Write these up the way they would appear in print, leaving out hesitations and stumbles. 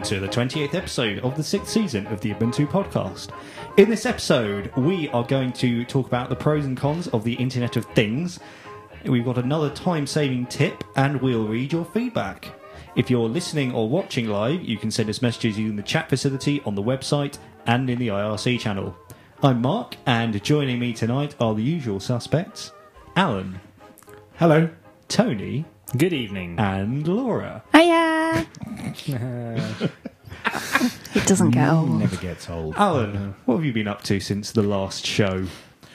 to the 28th episode of the 6th season of the Ubuntu podcast. In this episode, we are going to talk about the pros and cons of the Internet of Things. We've got another time-saving tip, and we'll read your feedback. If you're listening or watching live, you can send us messages using the chat facility on the website and in the IRC channel. I'm Mark, and joining me tonight are the usual suspects: Alan. Hello. Tony. Good evening. And Laura. Hiya! It doesn't get old. Never gets old. Alan, what have you been up to since the last show?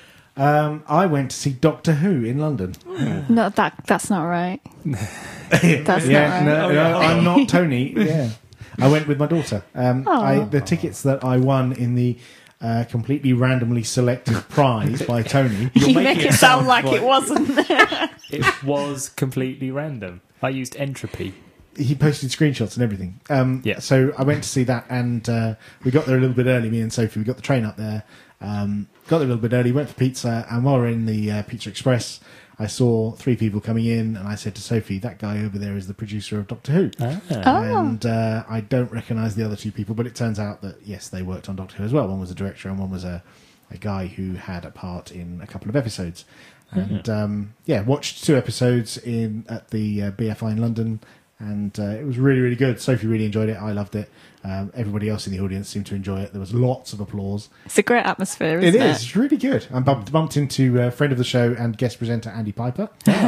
I went to see Doctor Who in London. No, that's not right. That's Yeah, not right. no, I'm not Tony. Yeah, I went with my daughter. The tickets that I won in the completely randomly selected prize by Tony. You make it sound like it wasn't. It was completely random. I used Entropy. He posted screenshots and everything. Yeah. So I went to see that, and we got there a little bit early. Me and Sophie, we got the train up there. Got there a little bit early. Went for pizza, and while we're in the Pizza Express, I saw three people coming in, and I said to Sophie, "That guy over there is the producer of Doctor Who." And I don't recognise the other two people, but it turns out that yes, they worked on Doctor Who as well. One was a director, and one was a guy who had a part in a couple of episodes. And watched two episodes at the BFI in London, and it was really, really good. Sophie really enjoyed it. I loved it. Everybody else in the audience seemed to enjoy it. There was lots of applause. It's a great atmosphere, isn't it? It is. It's really good. I bumped into a friend of the show and guest presenter Andy Piper.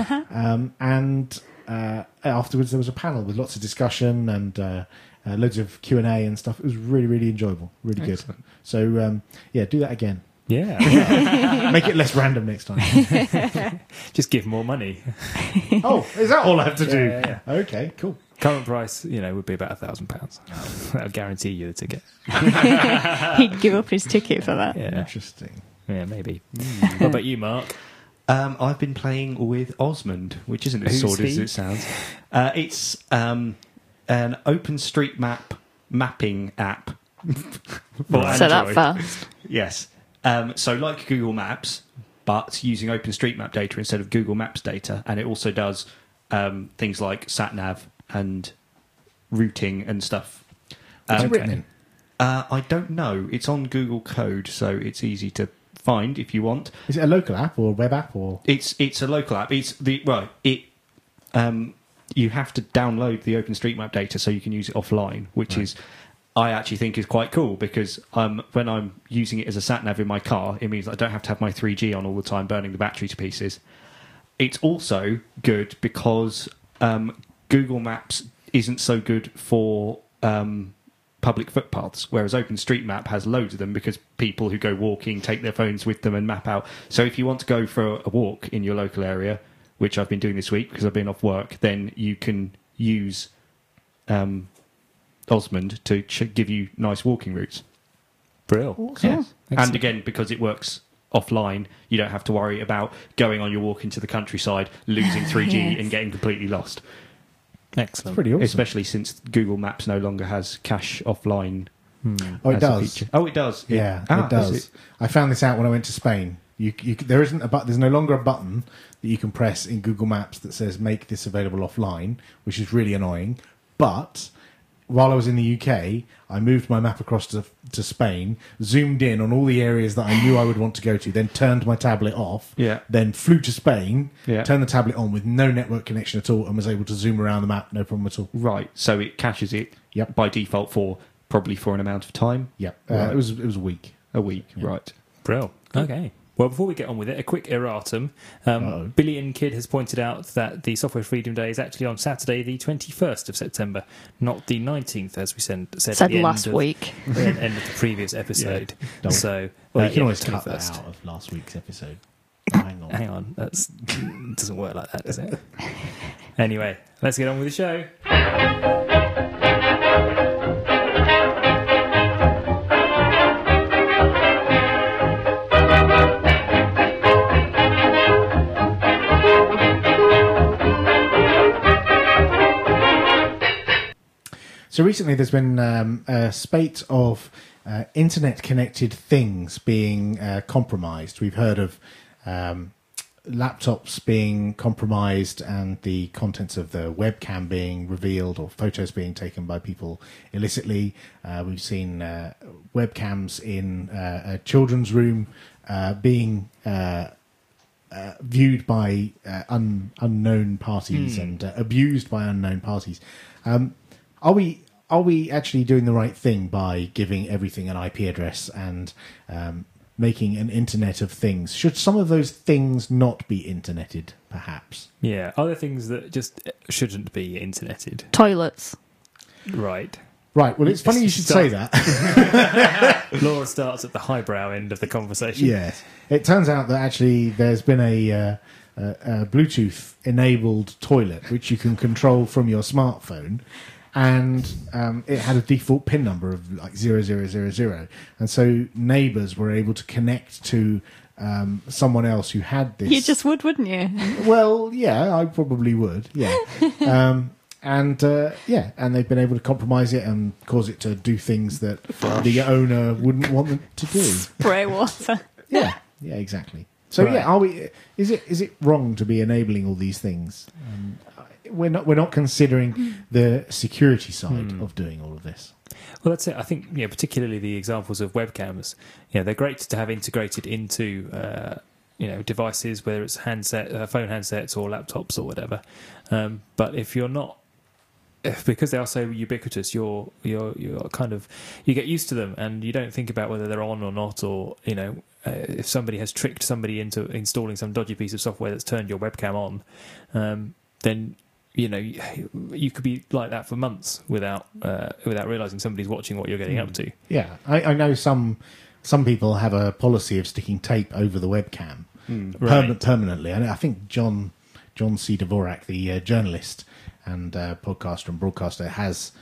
And afterwards there was a panel with lots of discussion and loads of Q&A and stuff. It was really, really enjoyable. Really Excellent. good. So, do that again. Yeah. Make it less random next time. Just give more money. Oh, is that all I have to do? Yeah. Okay, cool. Current price, would be about £1,000. That'll guarantee you the ticket. He'd give up his ticket for that. Yeah. Interesting. Yeah, maybe. What about you, Mark? I've been playing with Osmond, which isn't as Who's sordid as he? it sounds. It's an OpenStreetMap mapping app for So that Android. fast. Yes. So like Google Maps, but using OpenStreetMap data instead of Google Maps data, and it also does things like SatNav and routing and stuff. What's it written in? I don't know. It's on Google Code, so it's easy to find if you want. Is it a local app or a web app or? It's a local app. You have to download the OpenStreetMap data so you can use it offline, which is, I actually think, is quite cool because when I'm using it as a sat-nav in my car, it means I don't have to have my 3G on all the time, burning the battery to pieces. It's also good because Google Maps isn't so good for public footpaths, whereas OpenStreetMap has loads of them because people who go walking take their phones with them and map out. So if you want to go for a walk in your local area, which I've been doing this week because I've been off work, then you can use Osmond to give you nice walking routes. Brill. Yes. And Excellent. again, because it works offline, you don't have to worry about going on your walk into the countryside, losing 3G Yes. and getting completely lost. Excellent. Pretty awesome. Especially since Google Maps no longer has cache offline. Oh, it as a does. feature. Oh, it does. Yeah, Ah, it does. is it? I found this out when I went to Spain. There's no longer a button that you can press in Google Maps that says "Make this available offline," which is really annoying. But while I was in the UK, I moved my map across to Spain, zoomed in on all the areas that I knew I would want to go to, then turned my tablet off, Yeah. then flew to Spain, Yeah. turned the tablet on with no network connection at all, and was able to zoom around the map, no problem at all. Right, so it caches it Yep. by default probably for an amount of time. Yeah, Right. it was a week. A week, right. Brill. Okay. Well, before we get on with it, a quick erratum. Uh-oh. Billy and Kid has pointed out that the Software Freedom Day is actually on Saturday, the 21st of September, not the 19th, as we said at Said the last end of, week. end of the previous episode. Don't- So, Well, you can always 21st. cut that out of last week's episode. Hang on. Hang on, that doesn't work like that, does it? Anyway, let's get on with the show. So recently there's been a spate of internet-connected things being compromised. We've heard of laptops being compromised and the contents of the webcam being revealed or photos being taken by people illicitly. We've seen webcams in a children's room being viewed by unknown parties and abused by unknown parties. Are we actually doing the right thing by giving everything an IP address and making an internet of things? Should some of those things not be interneted, perhaps? Yeah, other things that just shouldn't be interneted. Toilets. Right. Right, well, it's funny you should say that. Laura starts at the highbrow end of the conversation. Yes. It turns out that actually there's been a Bluetooth-enabled toilet which you can control from your smartphone, and it had a default PIN number of like 0000, and so neighbours were able to connect to someone else who had this. You just would, wouldn't you? Well, yeah, I probably would, yeah. And they've been able to compromise it and cause it to do things that the owner wouldn't want them to do. Spray water. Yeah, exactly. So Right. are we? Is it wrong to be enabling all these things? We're not considering the security side of doing all of this. Well, that's it. I think, particularly the examples of webcams, they're great to have integrated into devices, whether it's phone handsets or laptops or whatever. But if you're not, because they are so ubiquitous, you're kind of, you get used to them and you don't think about whether they're on or not, or if somebody has tricked somebody into installing some dodgy piece of software that's turned your webcam on, then you could be like that for months without realizing somebody's watching what you're getting up to. Yeah, I know some people have a policy of sticking tape over the webcam permanently. I think John C. Dvorak, the journalist and podcaster and broadcaster, has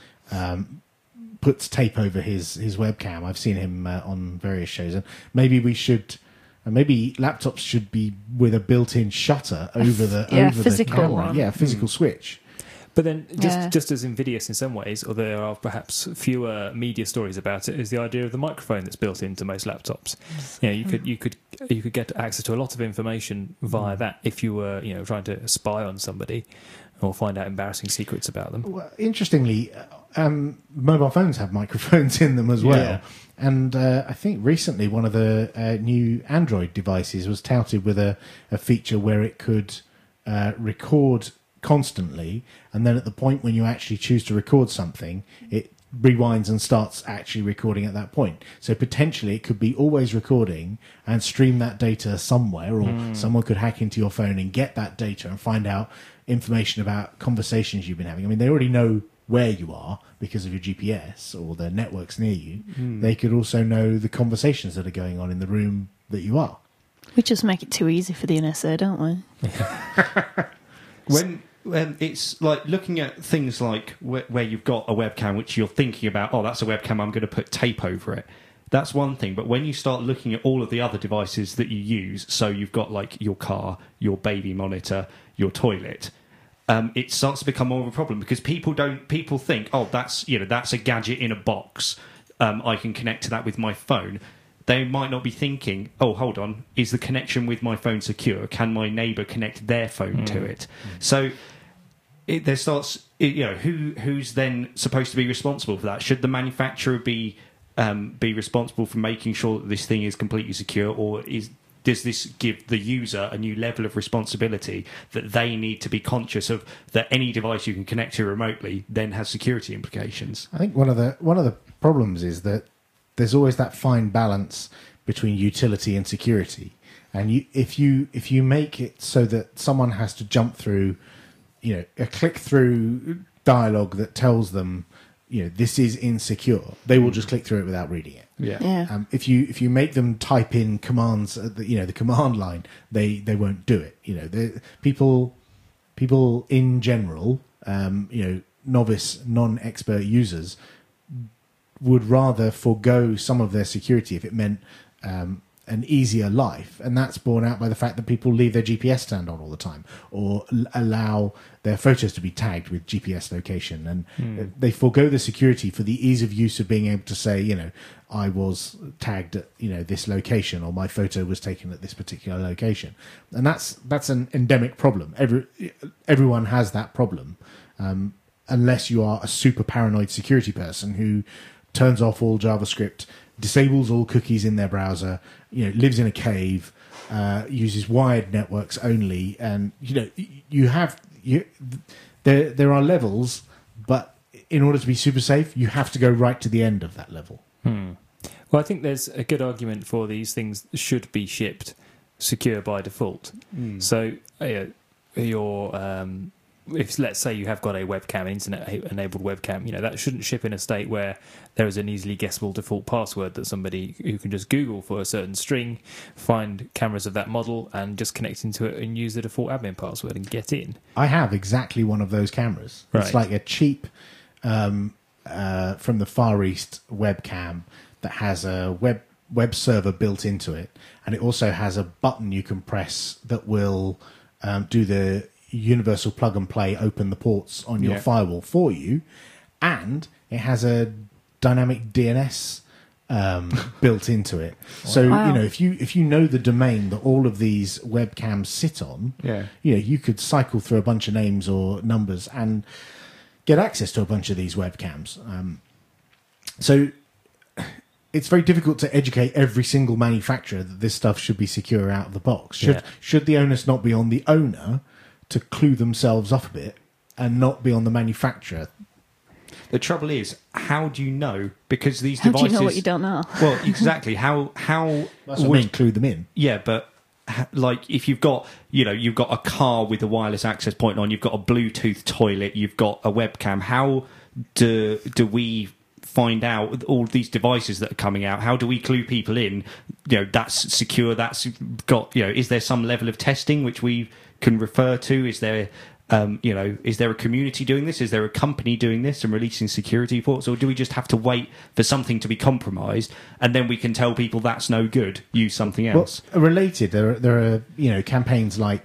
puts tape over his webcam. I've seen him on various shows, and maybe laptops should be with a built-in shutter over the physical camera. one. Yeah, physical switch. But then, just as invidious in some ways, or there are perhaps fewer media stories about it, is the idea of the microphone that's built into most laptops. You could get access to a lot of information via that if you were trying to spy on somebody or find out embarrassing secrets about them. Well, interestingly, mobile phones have microphones in them as well. Yeah. And I think recently one of the new Android devices was touted with a feature where it could record constantly, and then at the point when you actually choose to record something, it rewinds and starts actually recording at that point. So potentially it could be always recording and stream that data somewhere, or someone could hack into your phone and get that data and find out information about conversations you've been having. I mean, they already know where you are because of your GPS or the networks near you. They could also know the conversations that are going on in the room that you are. We just make it too easy for the NSA, don't we? When it's like looking at things like where you've got a webcam which you're thinking about, oh, that's a webcam, I'm going to put tape over it. That's one thing. But when you start looking at all of the other devices that you use, so you've got like your car, your baby monitor, your toilet, it starts to become more of a problem, because people think, oh, that's a gadget in a box. I can connect to that with my phone. They might not be thinking, oh, hold on, is the connection with my phone secure? Can my neighbour connect their phone to it? So there starts, who's then supposed to be responsible for that? Should the manufacturer be responsible for making sure that this thing is completely secure, or does this give the user a new level of responsibility that they need to be conscious of, that any device you can connect to remotely then has security implications? I think one of the problems is that there's always that fine balance between utility and security. And if you make it so that someone has to jump through, a click-through dialogue that tells them, this is insecure, they will just click through it without reading it. Yeah. If you make them type in commands at the command line, they won't do it. People in general, novice, non-expert users would rather forego some of their security if it meant an easier life, and that's borne out by the fact that people leave their GPS stand on all the time, or allow their photos to be tagged with GPS location, and they forego the security for the ease of use of being able to say, you know, I was tagged at, you know, this location, or my photo was taken at this particular location, and that's an endemic problem. Everyone has that problem, unless you are a super paranoid security person who turns off all JavaScript, disables all cookies in their browser, you know, lives in a cave, uses wired networks only, and you know, there are levels, but in order to be super safe, you have to go right to the end of that level. Well, I think there's a good argument for these things should be shipped secure by default. So if let's say you have got a webcam, internet-enabled webcam, you know, that shouldn't ship in a state where there is an easily guessable default password that somebody who can just Google for a certain string, find cameras of that model, and just connect into it and use the default admin password and get in. I have exactly one of those cameras. Right. It's like a cheap, from the Far East webcam that has a web server built into it, and it also has a button you can press that will do the universal plug and play, open the ports on your firewall for you, and it has a dynamic DNS built into it. So you know, if you know the domain that all of these webcams sit on, you know, you could cycle through a bunch of names or numbers and get access to a bunch of these webcams. So it's very difficult to educate every single manufacturer that this stuff should be secure out of the box. Should the onus not be on the owner to clue themselves up a bit and not be on the manufacturer? The trouble is, how do you know? Because these How devices... do you know what you don't know? Well, exactly. How That's what I mean, clue them in. Yeah, but like if you've got, you know, you've got a car with a wireless access point on, you've got a Bluetooth toilet, you've got a webcam, how do we find out all these devices that are coming out? How do we clue people in? You know, that's secure, that's got, you know, is there some level of testing which we can refer to? Is there you know, is there a community doing this? Is there a company doing this and releasing security reports? Or do we just have to wait for something to be compromised and then we can tell people that's no good, use something else? Well, related, there are, you know, campaigns like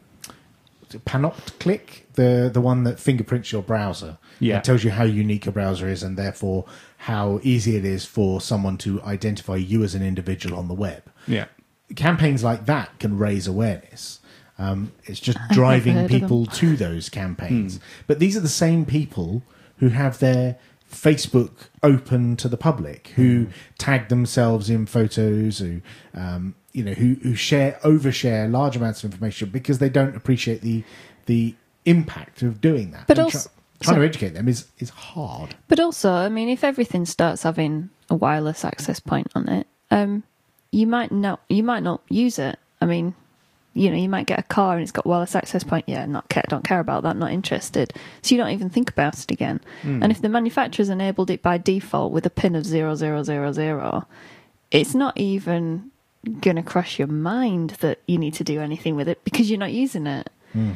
Panopticlick, the one that fingerprints your browser. Yeah. It tells you how unique your browser is and therefore how easy it is for someone to identify you as an individual on the web. Yeah. Campaigns like that can raise awareness. It's just driving people to those campaigns. But these are the same people who have their Facebook open to the public, who tag themselves in photos, who you know, who overshare large amounts of information because they don't appreciate the impact of doing that. But and also, trying to educate them is hard. But also, I mean, if everything starts having a wireless access point on it, you might not use it. I mean, you know, you might get a car and it's got wireless access point. Yeah, don't care about that, not interested. So you don't even think about it again. And if the manufacturer's enabled it by default with a pin of 0000, it's not even going to cross your mind that you need to do anything with it because you're not using it.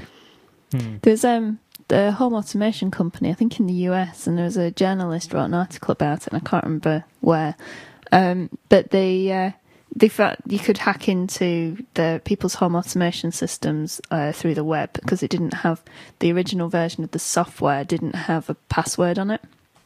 There's the home automation company, I think in the US, and there was a journalist wrote an article about it, and I can't remember where, but they thought you could hack into the people's home automation systems through the web because it didn't have the original version of the software didn't have a password on it,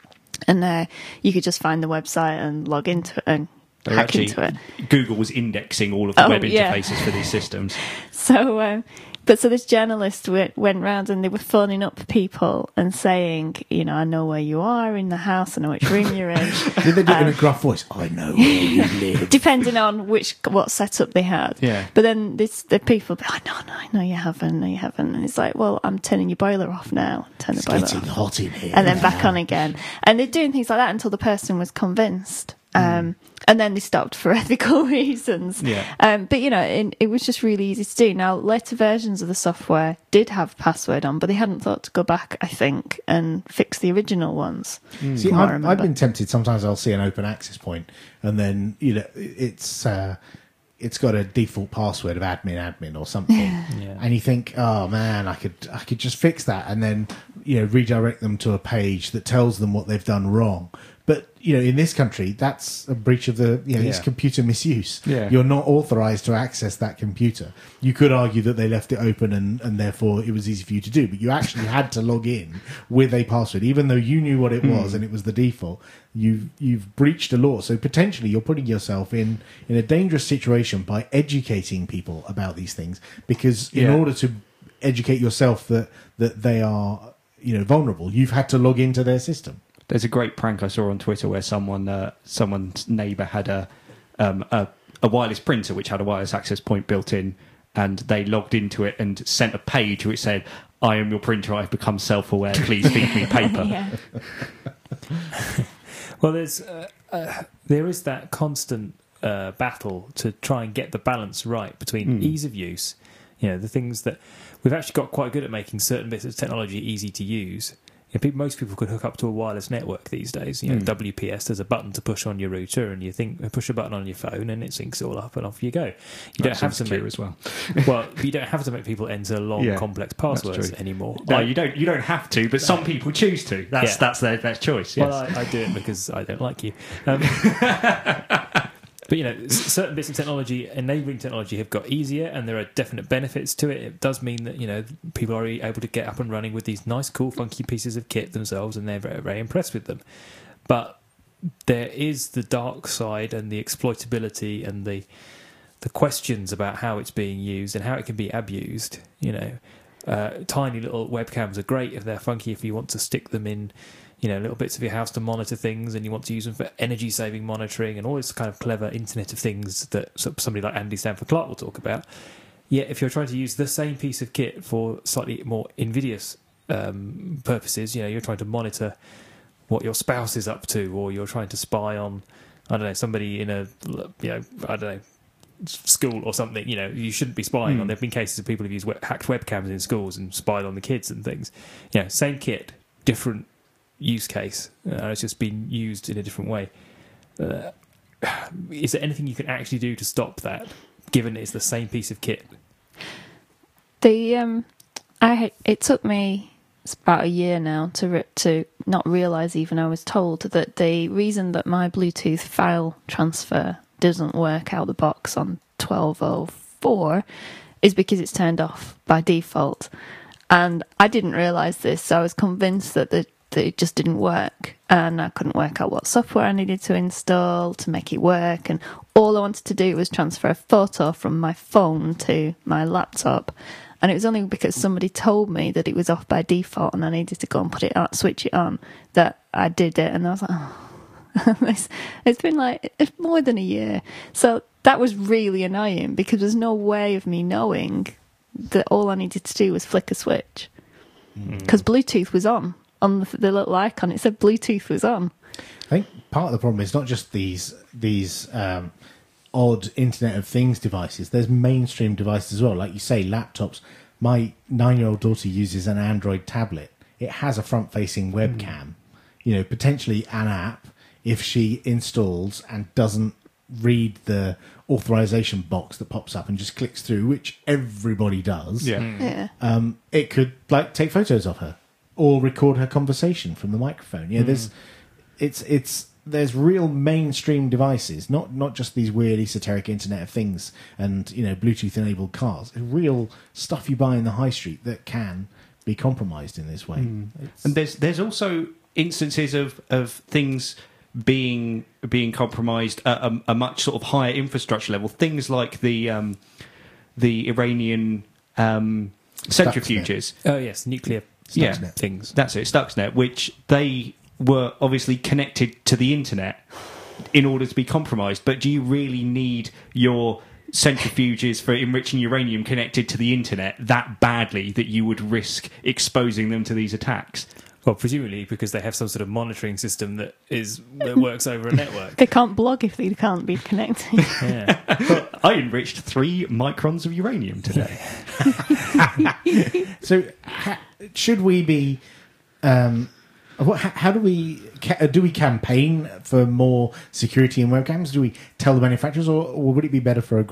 and you could just find the website and log into it and hack into it. Google was indexing all of the web interfaces for these systems. So so this journalist went round and they were phoning up people and saying, you know, I know where you are in the house, I know which room you're in. Did they do it in a gruff voice? I know where you live. Depending on what setup they had. Yeah. But then the people, I know you haven't, And it's like, well, I'm turning your boiler off now. Turn the boiler It's getting off. hot in here. And then back on again. And they're doing things like that until the person was convinced. And then they stopped for ethical reasons. Yeah. But, you know, it was just really easy to do. Now, later versions of the software did have password on, but they hadn't thought to go back, I think, and fix the original ones. See, I've been tempted. Sometimes I'll see an open access point, and then, you know, it's got a default password of admin or something, and you think, oh man, I could just fix that, and then, you know, redirect them to a page that tells them what they've done wrong, But in this country, that's a breach of it's computer misuse. Yeah. You're not authorised to access that computer. You could argue that they left it open and therefore it was easy for you to do, but you actually had to log in with a password, even though you knew what it was and it was the default. You've breached a law, so potentially you're putting yourself in a dangerous situation by educating people about these things, because in order to educate yourself that they are vulnerable, you've had to log into their system. There's a great prank I saw on Twitter where someone's neighbour had a wireless printer which had a wireless access point built in, and they logged into it and sent a page which said, "I am your printer. I've become self-aware. Please feed me paper." Yeah. Well, there is that constant battle to try and get the balance right between ease of use. The things that we've actually got quite good at making certain bits of technology easy to use. Most people could hook up to a wireless network these days. WPS, there's a button to push on your router, and you push a button on your phone, and it syncs it all up, and off you go. You don't have to make as well. Well, you don't have to make people enter long, complex passwords anymore. No, you don't. You don't have to, but some people choose to. That's their choice. Yes. Well, I do it because I don't like you. But certain bits of technology, enabling technology, have got easier, and there are definite benefits to it. It does mean that people are able to get up and running with these nice, cool, funky pieces of kit themselves, and they're very, very impressed with them. But there is the dark side and the exploitability and the questions about how it's being used and how it can be abused. Tiny little webcams are great if they're funky, if you want to stick them in little bits of your house to monitor things, and you want to use them for energy-saving monitoring and all this kind of clever Internet of Things that somebody like Andy Stanford Clark will talk about. Yet, if you're trying to use the same piece of kit for slightly more invidious purposes, you're trying to monitor what your spouse is up to, or you're trying to spy on, somebody in a, school or something. You shouldn't be spying on. There have been cases of people who've used hacked webcams in schools and spied on the kids and things. Same kit, different use case. It's just been used in a different way. Is there anything you can actually do to stop that, given it's the same piece of kit? It took me about a year now to not realise, even I was told, that the reason that my Bluetooth file transfer doesn't work out the box on 12.04 is because it's turned off by default. And I didn't realise this, so I was convinced that it just didn't work, and I couldn't work out what software I needed to install to make it work, and all I wanted to do was transfer a photo from my phone to my laptop, and it was only because somebody told me that it was off by default and I needed to go and switch it on, that I did it. And I was like, it's been it's more than a year. So that was really annoying, because there's no way of me knowing that all I needed to do was flick a switch, because Bluetooth was on the little icon. It said Bluetooth was on. I think part of the problem is not just these odd Internet of Things devices. There's mainstream devices as well, like you say, laptops. My 9-year-old daughter uses an Android tablet. It has a front-facing webcam. Potentially an app, if she installs and doesn't read the authorization box that pops up and just clicks through, which everybody does. It could take photos of her or record her conversation from the microphone. There's real mainstream devices, not just these weird esoteric Internet of Things and Bluetooth enabled cars. Real stuff you buy in the high street that can be compromised in this way. And there's also instances of things being compromised at a much sort of higher infrastructure level. Things like the Iranian centrifuges. Oh yes, nuclear. Stuxnet things. That's it, Stuxnet, which they were obviously connected to the internet in order to be compromised. But do you really need your centrifuges for enriching uranium connected to the internet that badly that you would risk exposing them to these attacks? Well, presumably because they have some sort of monitoring system that works over a network. They can't blog if they can't be connected. Yeah. Well, I enriched 3 microns of uranium today. So, should we be? How do we campaign for more security in webcams? Do we tell the manufacturers, or would it be better for a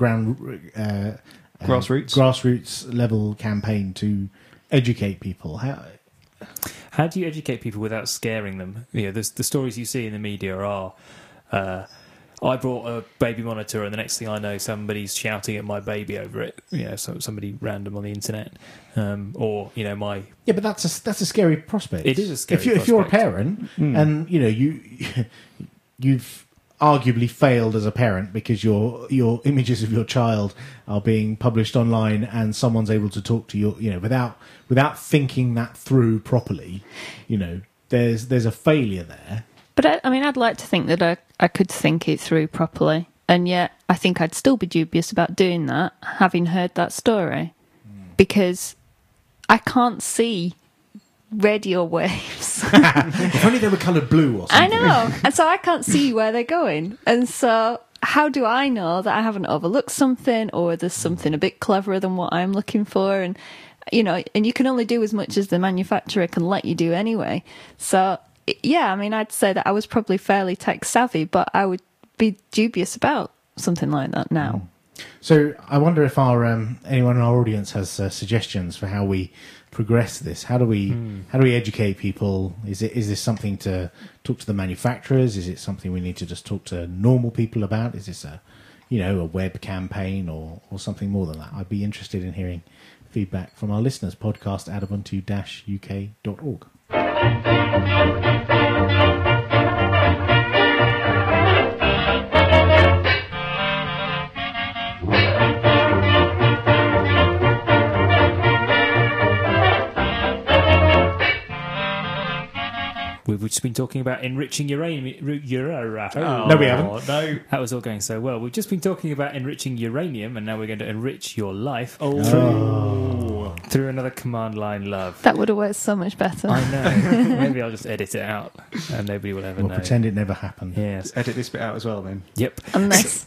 grassroots level campaign to educate people? How do you educate people without scaring them? The stories you see in the media are, I brought a baby monitor, and the next thing I know, somebody's shouting at my baby over it. Somebody random on the internet, or my. Yeah, but that's a scary prospect. It is a scary If you're a prospect. parent, and you've arguably failed as a parent because your images of your child are being published online, and someone's able to talk to you, without thinking that through properly. There's a failure there. But I'd like to think that I could think it through properly, and yet I think I'd still be dubious about doing that, having heard that story, because I can't see radio waves. If only they were coloured blue or I something. know, and so I can't see where they're going, and so how do I know that I haven't overlooked something, or there's something a bit cleverer than what I'm looking for? And and you can only do as much as the manufacturer can let you do anyway. So yeah, I'd say that I was probably fairly tech savvy, but I would be dubious about something like that now. So I wonder if anyone in our audience has suggestions for how we progress this. How do we educate people? Is this something to talk to the manufacturers? Is it something we need to just talk to normal people about? Is this a web campaign or something more than that? I'd be interested in hearing feedback from our listeners. Podcast at ubuntu-uk.org. We've just been talking about enriching uranium. No, we haven't. No. That was all going so well. We've just been talking about enriching uranium, and now we're going to enrich your life through another command line love. That would have worked so much better. I know. Maybe I'll just edit it out, and nobody will ever We'll know. pretend it never happened. Yes. Edit this bit out as well, then. Yep. Unless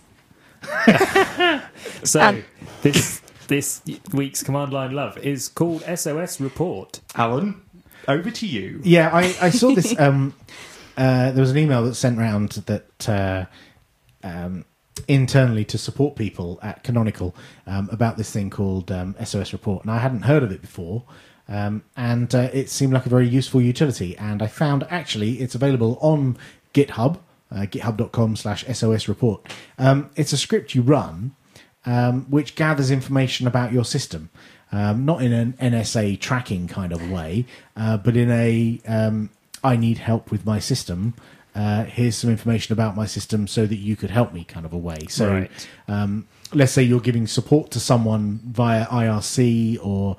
So this week's command line love is called SOS Report. Alan, over to you. Yeah, I saw this. There was an email that sent round that internally to support people at Canonical about this thing called SOS Report, and I hadn't heard of it before. And it seemed like a very useful utility, and I found actually it's available on GitHub, github.com/SOS Report. It's a script you run which gathers information about your system. Not in an NSA tracking kind of way, but in a I need help with my system. Here's some information about my system so that you could help me kind of a way. So Right. Let's say you're giving support to someone via IRC or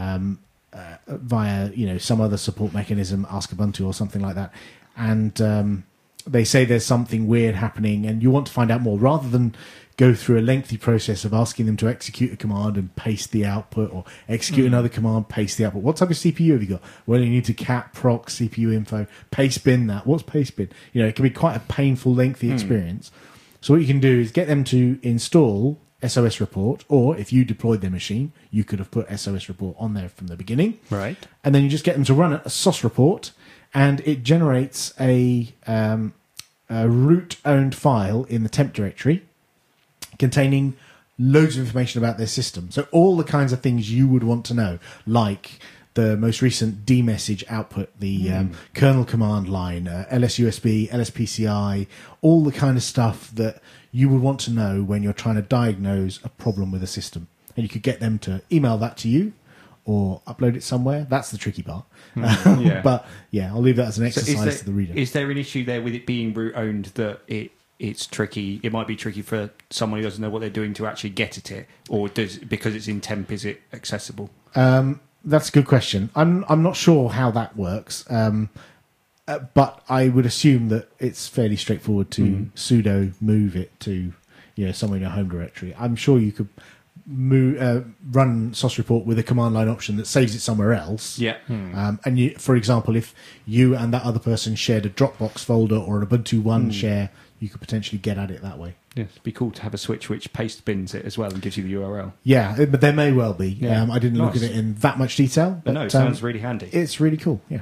via some other support mechanism, Ask Ubuntu or something like that, and they say there's something weird happening and you want to find out more, rather than go through a lengthy process of asking them to execute a command and paste the output, or execute another command, paste the output. What type of CPU have you got? Well, you need to cat proc CPU info, paste bin that. What's paste bin? It can be quite a painful, lengthy experience. So what you can do is get them to install SOS Report, or if you deployed their machine, you could have put SOS Report on there from the beginning. Right. And then you just get them to run a SOS report, and it generates a root-owned file in the temp directory containing loads of information about their system. So all the kinds of things you would want to know, like the most recent dmessage output, the kernel command line, LSUSB, LSPCI, all the kind of stuff that you would want to know when you're trying to diagnose a problem with a system. And you could get them to email that to you or upload it somewhere. That's the tricky part. Yeah. But yeah, I'll leave that as an So exercise to the reader. Is there an issue there with it being root owned that it's tricky? It might be tricky for someone who doesn't know what they're doing to actually get at it, or because it's in temp, is it accessible? That's a good question. I'm not sure how that works, but I would assume that it's fairly straightforward to sudo move it to somewhere in your home directory. I'm sure you could run SOS report with a command line option that saves it somewhere else. Yeah. And you, for example, if you and that other person shared a Dropbox folder or an Ubuntu One share, you could potentially get at it that way. Yes, it'd be cool to have a switch which paste bins it as well and gives you the URL. Yeah, but there may well be. Yeah. I didn't look Nice. at it in that much detail. But No, it sounds really handy. It's really cool, yeah.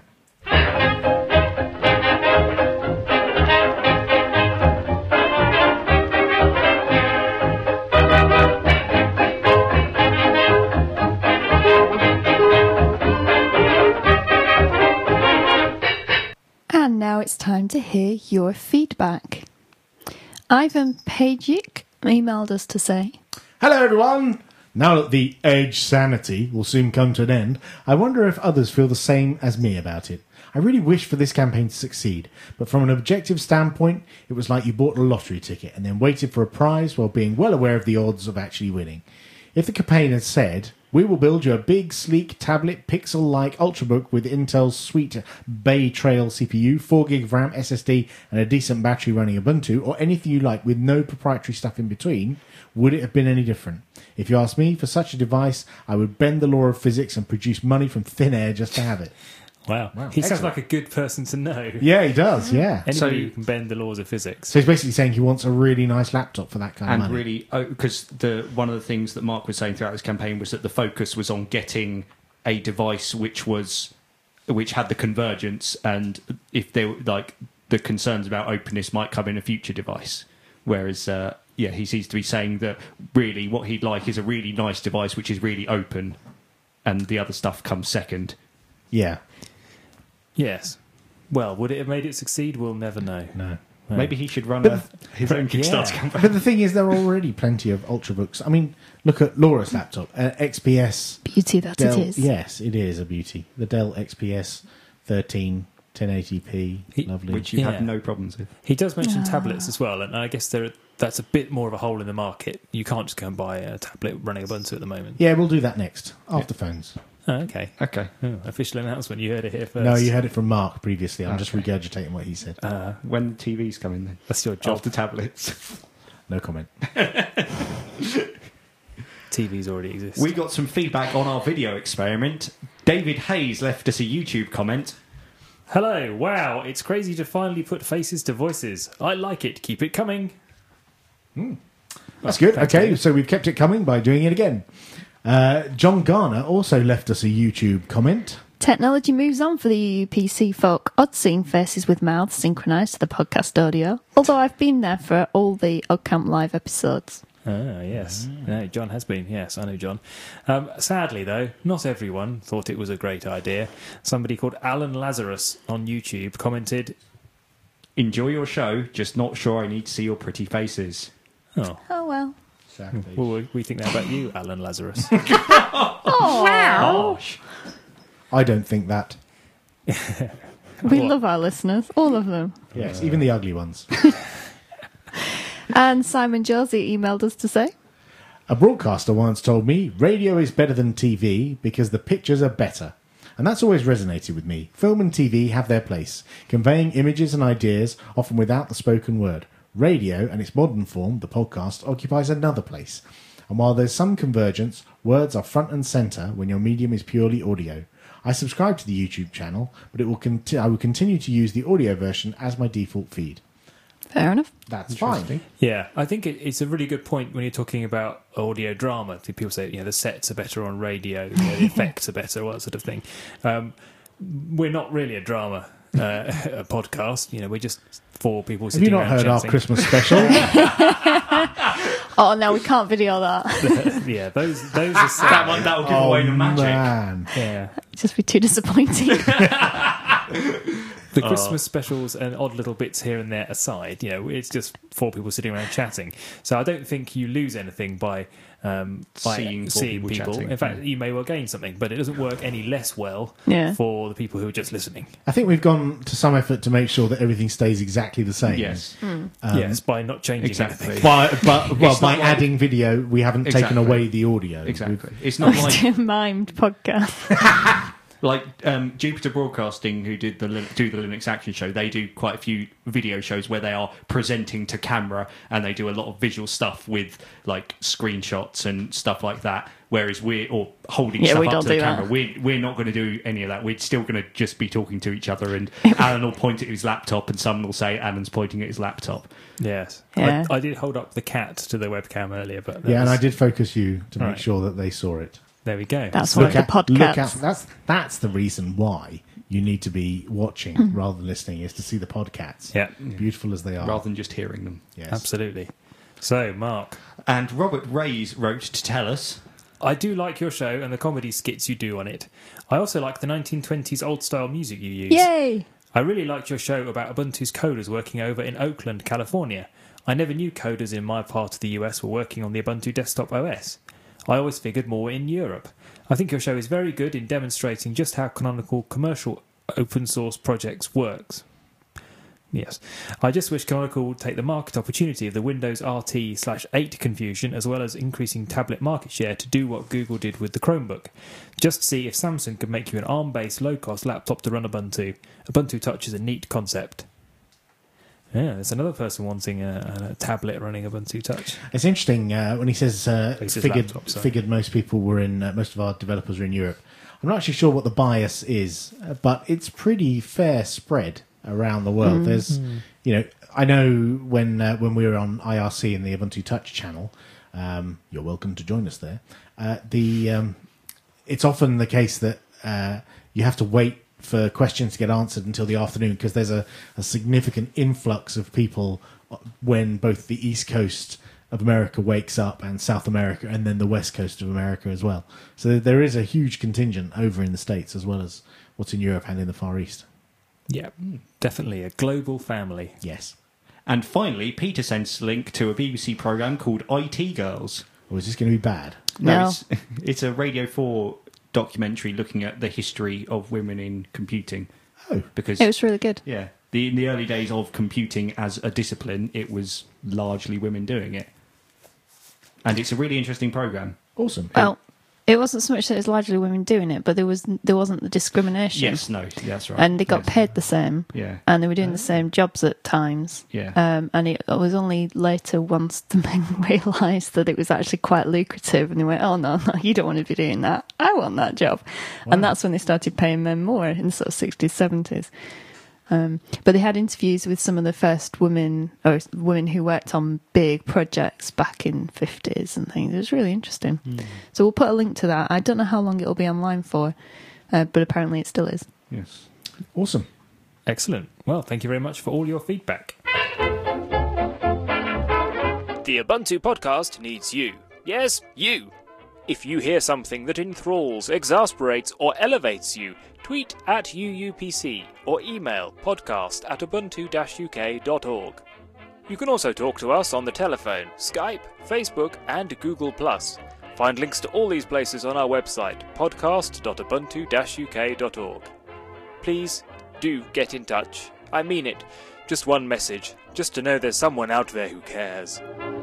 it's time to hear your feedback. Ivan Pajic emailed us to say, Hello, everyone. Now that the Edge sanity will soon come to an end, I wonder if others feel the same as me about it. I really wish for this campaign to succeed, but from an objective standpoint, it was like you bought a lottery ticket and then waited for a prize while being well aware of the odds of actually winning. If the campaign had said, we will build you a big, sleek tablet, pixel-like Ultrabook with Intel's sweet Bay Trail CPU, 4GB of RAM, SSD, and a decent battery running Ubuntu, or anything you like with no proprietary stuff in between, would it have been any different? If you ask me, for such a device, I would bend the law of physics and produce money from thin air just to have it. Wow. Wow, He sounds excellent. like a good person to know. Yeah, he does, yeah. Anybody So- who can bend the laws of physics. So he's basically saying he wants a really nice laptop for that kind And of money. really, because one of the things that Mark was saying throughout this campaign was that the focus was on getting a device which had the convergence, and if there like the concerns about openness might come in a future device. Whereas, he seems to be saying that really what he'd like is a really nice device which is really open, and the other stuff comes second. Yeah, Yes. Well, would it have made it succeed? We'll never know. no. No. Maybe he should run But- his own Kickstarter yeah. campaign. But the thing is, there are already plenty of Ultrabooks. I mean, look at Laura's laptop, XPS. beauty that Dell, it is. Yes, it is a beauty. The Dell XPS 13 1080p, lovely. Which you Yeah. had no problems with. He does mention tablets as well, and I guess that's a bit more of a hole in the market. You can't just go and buy a tablet running Ubuntu at the moment. Yeah, we'll do that next, after phones. Oh, okay. Okay. Oh, official announcement. You heard it here first. No, you heard it from Mark previously. I'm just Okay. regurgitating what he said. When TV's coming then? That's your job. After tablets. No comment. TVs already exist. We got some feedback on our video experiment. David Hayes left us a YouTube comment. Hello. Wow, it's crazy to finally put faces to voices. I like it. Keep it coming. That's good. Thanks, Okay, Dave. so we've kept it coming by doing it again. John Garner also left us a YouTube comment. Technology moves on for the UPC folk. Odd seeing faces with mouths synchronised to the podcast audio. Although I've been there for all the Oddcamp Live episodes. Ah, yes. No, John has been. Yes, I know John. Sadly, though, not everyone thought it was a great idea. Somebody called Alan Lazarus on YouTube commented, Enjoy your show, just not sure I need to see your pretty faces. oh, Oh well. well, we think that about you, Alan Lazarus. Harsh. I don't think that. We What? love our listeners, all of them. Yes, even the ugly ones. And Simon Josie emailed us to say, A broadcaster once told me radio is better than TV because the pictures are better. And that's always resonated with me. Film and TV have their place, conveying images and ideas, often without the spoken word. Radio, and its modern form, the podcast, occupies another place. And while there's some convergence, words are front and centre when your medium is purely audio. I subscribe to the YouTube channel, but I will continue to use the audio version as my default feed. fair enough. That's fine. Yeah, I think it's a really good point when you're talking about audio drama. People say, the sets are better on radio, the effects are better, all that sort of thing. We're not really a drama a podcast. We're just four people Have sitting you not around heard our chatting. Christmas special? Oh, no, we can't video that. Yeah, those are sad. That'll give away the magic. Man. Yeah. It'd just be too disappointing. The Christmas specials and odd little bits here and there aside, it's just four people sitting around chatting. So I don't think you lose anything by Seeing four people chatting. In fact, you may well gain something, but it doesn't work any less well Yeah. for the people who are just listening. I think we've gone to some effort to make sure that everything stays exactly the same. Yes. Yes, by not changing Exactly. anything. By It's by not like- adding video, we haven't taken Exactly. away the audio. Exactly. It's not like Mimed podcast. Jupiter Broadcasting, who do the Linux Action Show. They do quite a few video shows where they are presenting to camera, and they do a lot of visual stuff with like screenshots and stuff like that. Whereas we're holding Yeah, stuff we up don't to the do camera. that. We're not going to do any of that. We're still going to just be talking to each other, and Alan will point at his laptop, and someone will say Alan's pointing at his laptop. Yes. Yeah. I did hold up the cat to the webcam earlier, but that Yeah, and was- I did focus you to make Right. sure that they saw it. there we go. That's one of the podcasts. That's the reason why you need to be watching rather than listening, is to see the podcasts. Yeah, Beautiful as they are. Rather than just hearing them. Yes. absolutely. So, Mark, And Robert Rays wrote to tell us, I do like your show and the comedy skits you do on it. I also like the 1920s old-style music you use. Yay! I really liked your show about Ubuntu's coders working over in Oakland, California. I never knew coders in my part of the US were working on the Ubuntu desktop OS. I always figured more in Europe. I think your show is very good in demonstrating just how Canonical commercial open source projects works. Yes. I just wish Canonical would take the market opportunity of the Windows RT/8 confusion, as well as increasing tablet market share, to do what Google did with the Chromebook. Just see if Samsung could make you an ARM-based low-cost laptop to run Ubuntu. Ubuntu Touch is a neat concept. Yeah, there's another person wanting a tablet running Ubuntu Touch. It's interesting when he says figured most people were in, most of our developers were in Europe. I'm not actually sure what the bias is, but it's pretty fair spread around the world. There's, I know when we were on IRC in the Ubuntu Touch channel, you're welcome to join us there. It's often the case that you have to wait for questions to get answered until the afternoon, because there's a significant influx of people when both the East Coast of America wakes up and South America, and then the West Coast of America as well. So there is a huge contingent over in the States, as well as what's in Europe and in the Far East. Yeah, definitely a global family. Yes. And finally, Peter sends a link to a BBC programme called IT Girls. Or is this going to be bad? No. It's a Radio 4 documentary looking at the history of women in computing. Oh. Because It was really good. yeah, in the early days of computing as a discipline, it was largely women doing it. And it's a really interesting programme. Awesome. Well, it wasn't so much that it was largely women doing it, but there wasn't the discrimination. Yes, no, that's right. And they got Yes. paid the same. Yeah. And they were doing the same jobs at times. Yeah. And it was only later, once the men realised that it was actually quite lucrative, and they went, "Oh no, you don't want to be doing that. I want that job." Wow. And that's when they started paying men more in the sort of 60s, 70s. But they had interviews with some of the first women, or women who worked on big projects back in 50s and things. It was really interesting. So we'll put a link to that. I don't know how long it'll be online for, but apparently it still is. Yes. Awesome. Excellent. Well, thank you very much for all your feedback. The Ubuntu podcast needs you. Yes, you. If you hear something that enthralls, exasperates, or elevates you, tweet at UUPC or email podcast@ubuntu-uk.org. You can also talk to us on the telephone, Skype, Facebook, and Google+. Find links to all these places on our website, podcast.ubuntu-uk.org. Please do get in touch. I mean it. Just one message, just to know there's someone out there who cares.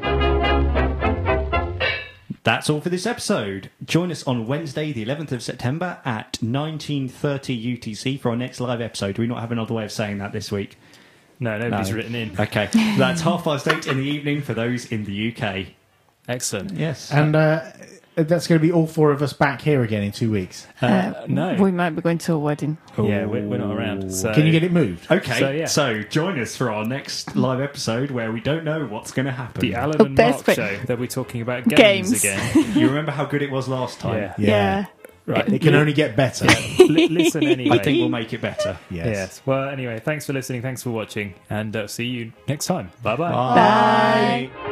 That's all for this episode. Join us on Wednesday, the 11th of September at 19:30 UTC for our next live episode. Do we not have another way of saying that this week? No, nobody's No. written in. Okay. That's 8:30 in the evening for those in the UK. Excellent. Yes. And that's going to be all four of us back here again in 2 weeks. No. We might be going to a wedding. Yeah, we're not around. So. Can you get it moved? Okay, So, so, yeah. join us for our next live episode where we don't know what's going to happen. The Alan Oh, and Mark best show. They'll be talking about Games. again. You remember how good it was last time? Yeah. Right. It can only get better. Listen anyway. I think we'll make it better. Yes. Well, anyway, thanks for listening. Thanks for watching. And see you next time. Bye-bye. Bye.